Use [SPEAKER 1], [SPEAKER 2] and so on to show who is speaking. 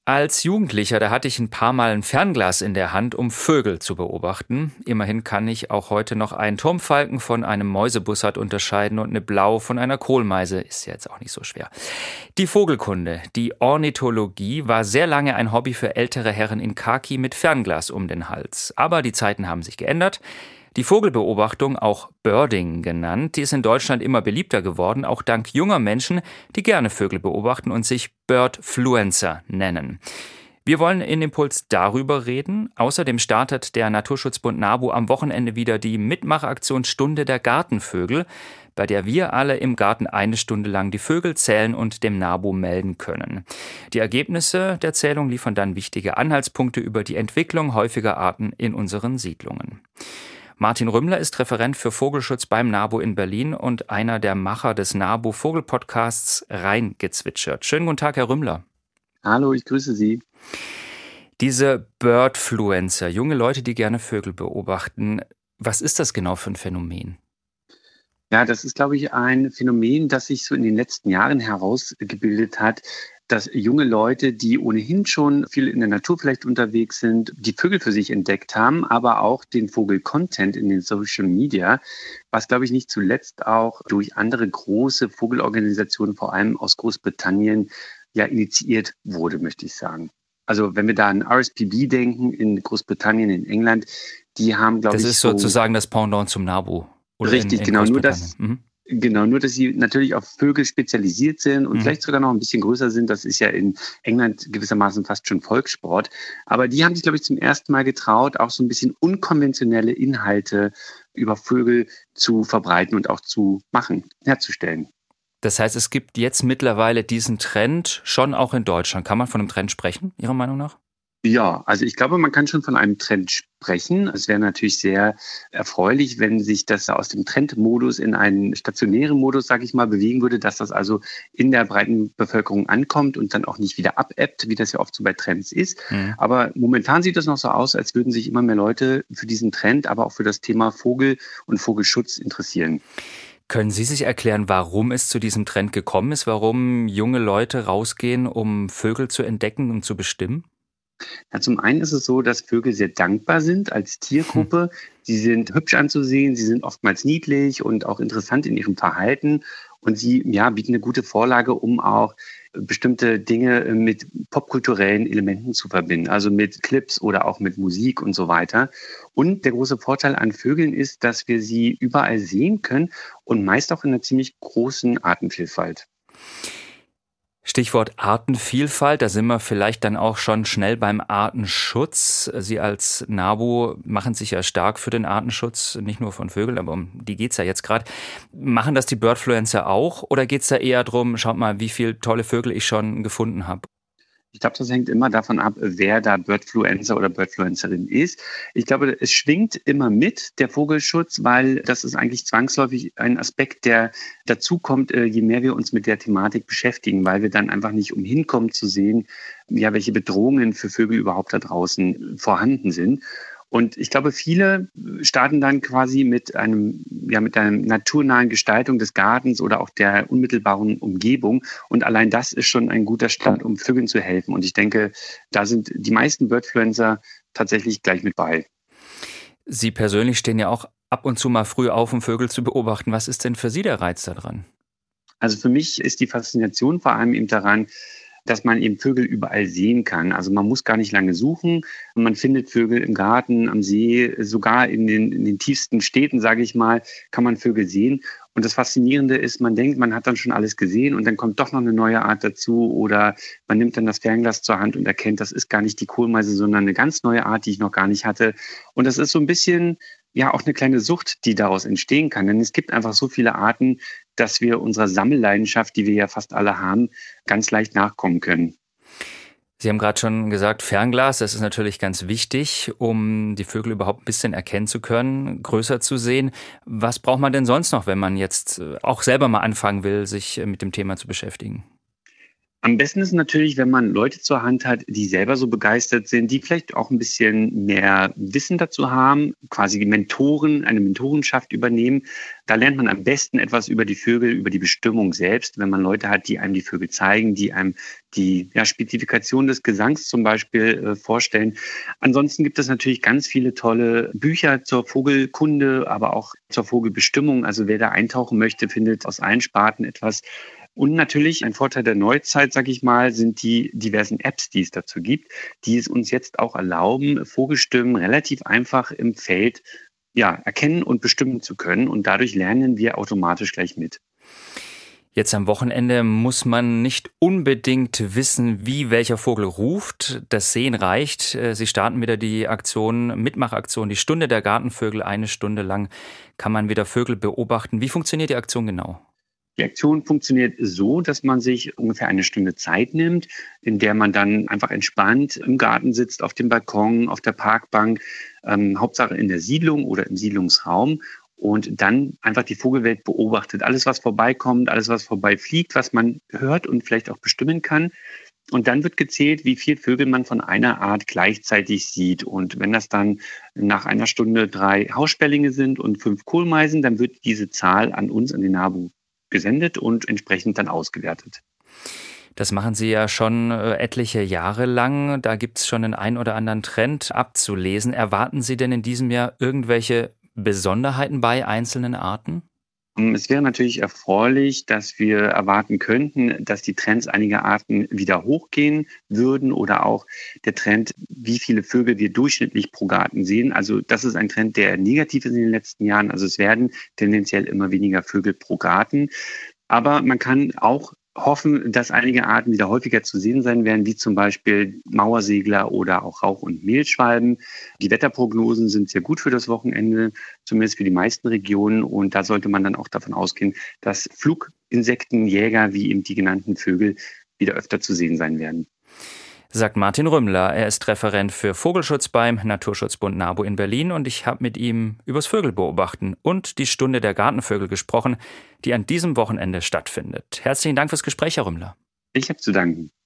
[SPEAKER 1] Als Jugendlicher, da hatte ich ein paar Mal ein Fernglas in der Hand, um Vögel zu beobachten. Immerhin kann ich auch heute noch einen Turmfalken von einem Mäusebussard unterscheiden und eine Blau von einer Kohlmeise. Ist ja jetzt auch nicht so schwer. Die Vogelkunde, die Ornithologie, war sehr lange ein Hobby für ältere Herren in Khaki mit Fernglas um den Hals. Aber die Zeiten haben sich geändert. Die Vogelbeobachtung, auch Birding genannt, die ist in Deutschland immer beliebter geworden, auch dank junger Menschen, die gerne Vögel beobachten und sich Birdfluencer nennen. Wir wollen in Impuls darüber reden. Außerdem startet der Naturschutzbund NABU am Wochenende wieder die Mitmachaktion Stunde der Gartenvögel, bei der wir alle im Garten eine Stunde lang die Vögel zählen und dem NABU melden können. Die Ergebnisse der Zählung liefern dann wichtige Anhaltspunkte über die Entwicklung häufiger Arten in unseren Siedlungen. Martin Rümmler ist Referent für Vogelschutz beim NABU in Berlin und einer der Macher des NABU-Vogel-Podcasts Reingezwitschert. Schönen guten Tag, Herr Rümmler.
[SPEAKER 2] Hallo, ich grüße Sie.
[SPEAKER 1] Diese Birdfluencer, junge Leute, die gerne Vögel beobachten, was ist das genau für ein Phänomen?
[SPEAKER 2] Ja, das ist, glaube ich, ein Phänomen, das sich so in den letzten Jahren herausgebildet hat, dass junge Leute, die ohnehin schon viel in der Natur vielleicht unterwegs sind, die Vögel für sich entdeckt haben, aber auch den Vogel-Content in den Social Media, was, glaube ich, nicht zuletzt auch durch andere große Vogelorganisationen, vor allem aus Großbritannien, ja initiiert wurde, möchte ich sagen. Also wenn wir da an RSPB denken, in Großbritannien, in England, die haben, glaube ich,
[SPEAKER 1] das ist sozusagen das Pendant zum NABU. Oder
[SPEAKER 2] richtig,
[SPEAKER 1] in
[SPEAKER 2] genau, nur dass sie natürlich auf Vögel spezialisiert sind und vielleicht sogar noch ein bisschen größer sind. Das ist ja in England gewissermaßen fast schon Volkssport. Aber die haben sich, glaube ich, zum ersten Mal getraut, auch so ein bisschen unkonventionelle Inhalte über Vögel zu verbreiten und auch zu machen, herzustellen.
[SPEAKER 1] Das heißt, es gibt jetzt mittlerweile diesen Trend schon auch in Deutschland. Kann man von einem Trend sprechen, Ihrer Meinung nach?
[SPEAKER 2] Ja, also ich glaube, man kann schon von einem Trend sprechen. Es wäre natürlich sehr erfreulich, wenn sich das aus dem Trendmodus in einen stationären Modus, sage ich mal, bewegen würde, dass das also in der breiten Bevölkerung ankommt und dann auch nicht wieder abebbt, wie das ja oft so bei Trends ist. Mhm. Aber momentan sieht es noch so aus, als würden sich immer mehr Leute für diesen Trend, aber auch für das Thema Vogel und Vogelschutz interessieren.
[SPEAKER 1] Können Sie sich erklären, warum es zu diesem Trend gekommen ist? Warum junge Leute rausgehen, um Vögel zu entdecken und zu bestimmen?
[SPEAKER 2] Ja, zum einen ist es so, dass Vögel sehr dankbar sind als Tiergruppe. Sie sind hübsch anzusehen, sie sind oftmals niedlich und auch interessant in ihrem Verhalten. Und sie bieten eine gute Vorlage, um auch bestimmte Dinge mit popkulturellen Elementen zu verbinden, also mit Clips oder auch mit Musik und so weiter. Und der große Vorteil an Vögeln ist, dass wir sie überall sehen können und meist auch in einer ziemlich großen Artenvielfalt.
[SPEAKER 1] Stichwort Artenvielfalt, da sind wir vielleicht dann auch schon schnell beim Artenschutz. Sie als NABU machen sich ja stark für den Artenschutz, nicht nur von Vögeln, aber um die geht's ja jetzt gerade. Machen das die Birdfluencer auch oder geht's da eher drum, schaut mal, wie viele tolle Vögel ich schon gefunden habe?
[SPEAKER 2] Ich glaube, das hängt immer davon ab, wer da Birdfluencer oder Birdfluencerin ist. Ich glaube, es schwingt immer mit, der Vogelschutz, weil das ist eigentlich zwangsläufig ein Aspekt, der dazukommt, je mehr wir uns mit der Thematik beschäftigen, weil wir dann einfach nicht umhin kommen zu sehen, welche Bedrohungen für Vögel überhaupt da draußen vorhanden sind. Und ich glaube, viele starten dann quasi mit mit einer naturnahen Gestaltung des Gartens oder auch der unmittelbaren Umgebung. Und allein das ist schon ein guter Start, um Vögeln zu helfen. Und ich denke, da sind die meisten Birdfluencer tatsächlich gleich mit bei.
[SPEAKER 1] Sie persönlich stehen ja auch ab und zu mal früh auf, um Vögel zu beobachten. Was ist denn für Sie der Reiz daran?
[SPEAKER 2] Also für mich ist die Faszination vor allem eben daran, dass man eben Vögel überall sehen kann. Also man muss gar nicht lange suchen. Man findet Vögel im Garten, am See, sogar in den tiefsten Städten, sage ich mal, kann man Vögel sehen. Und das Faszinierende ist, man denkt, man hat dann schon alles gesehen und dann kommt doch noch eine neue Art dazu oder man nimmt dann das Fernglas zur Hand und erkennt, das ist gar nicht die Kohlmeise, sondern eine ganz neue Art, die ich noch gar nicht hatte. Und das ist so ein bisschen auch eine kleine Sucht, die daraus entstehen kann. Denn es gibt einfach so viele Arten, dass wir unserer Sammelleidenschaft, die wir ja fast alle haben, ganz leicht nachkommen können.
[SPEAKER 1] Sie haben gerade schon gesagt, Fernglas, das ist natürlich ganz wichtig, um die Vögel überhaupt ein bisschen erkennen zu können, größer zu sehen. Was braucht man denn sonst noch, wenn man jetzt auch selber mal anfangen will, sich mit dem Thema zu beschäftigen?
[SPEAKER 2] Am besten ist natürlich, wenn man Leute zur Hand hat, die selber so begeistert sind, die vielleicht auch ein bisschen mehr Wissen dazu haben, quasi die Mentoren, eine Mentorenschaft übernehmen. Da lernt man am besten etwas über die Vögel, über die Bestimmung selbst, wenn man Leute hat, die einem die Vögel zeigen, die einem die Spezifikation des Gesangs zum Beispiel vorstellen. Ansonsten gibt es natürlich ganz viele tolle Bücher zur Vogelkunde, aber auch zur Vogelbestimmung. Also wer da eintauchen möchte, findet aus allen Sparten etwas. Und natürlich ein Vorteil der Neuzeit, sage ich mal, sind die diversen Apps, die es dazu gibt, die es uns jetzt auch erlauben, Vogelstimmen relativ einfach im Feld erkennen und bestimmen zu können. Und dadurch lernen wir automatisch gleich mit.
[SPEAKER 1] Jetzt am Wochenende muss man nicht unbedingt wissen, wie welcher Vogel ruft. Das Sehen reicht. Sie starten wieder die Mitmachaktion, die Stunde der Gartenvögel. 1 Stunde lang kann man wieder Vögel beobachten. Wie funktioniert die Aktion genau?
[SPEAKER 2] Die Aktion funktioniert so, dass man sich ungefähr 1 Stunde Zeit nimmt, in der man dann einfach entspannt im Garten sitzt, auf dem Balkon, auf der Parkbank, Hauptsache in der Siedlung oder im Siedlungsraum und dann einfach die Vogelwelt beobachtet. Alles, was vorbeikommt, alles, was vorbeifliegt, was man hört und vielleicht auch bestimmen kann. Und dann wird gezählt, wie viele Vögel man von einer Art gleichzeitig sieht. Und wenn das dann nach 1 Stunde 3 Haussperlinge sind und 5 Kohlmeisen, dann wird diese Zahl an uns, an den NABU, gesendet und entsprechend dann ausgewertet.
[SPEAKER 1] Das machen Sie ja schon etliche Jahre lang. Da gibt es schon den ein oder anderen Trend abzulesen. Erwarten Sie denn in diesem Jahr irgendwelche Besonderheiten bei einzelnen Arten?
[SPEAKER 2] Es wäre natürlich erfreulich, dass wir erwarten könnten, dass die Trends einiger Arten wieder hochgehen würden oder auch der Trend, wie viele Vögel wir durchschnittlich pro Garten sehen. Also das ist ein Trend, der negativ ist in den letzten Jahren. Also es werden tendenziell immer weniger Vögel pro Garten. Aber man kann auch hoffen, dass einige Arten wieder häufiger zu sehen sein werden, wie zum Beispiel Mauersegler oder auch Rauch- und Mehlschwalben. Die Wetterprognosen sind sehr gut für das Wochenende, zumindest für die meisten Regionen. Und da sollte man dann auch davon ausgehen, dass Fluginsektenjäger wie eben die genannten Vögel wieder öfter zu sehen sein werden.
[SPEAKER 1] Sagt Martin Rümmler. Er ist Referent für Vogelschutz beim Naturschutzbund NABU in Berlin und ich habe mit ihm übers Vögelbeobachten und die Stunde der Gartenvögel gesprochen, die an diesem Wochenende stattfindet. Herzlichen Dank fürs Gespräch, Herr Rümmler.
[SPEAKER 2] Ich habe zu danken.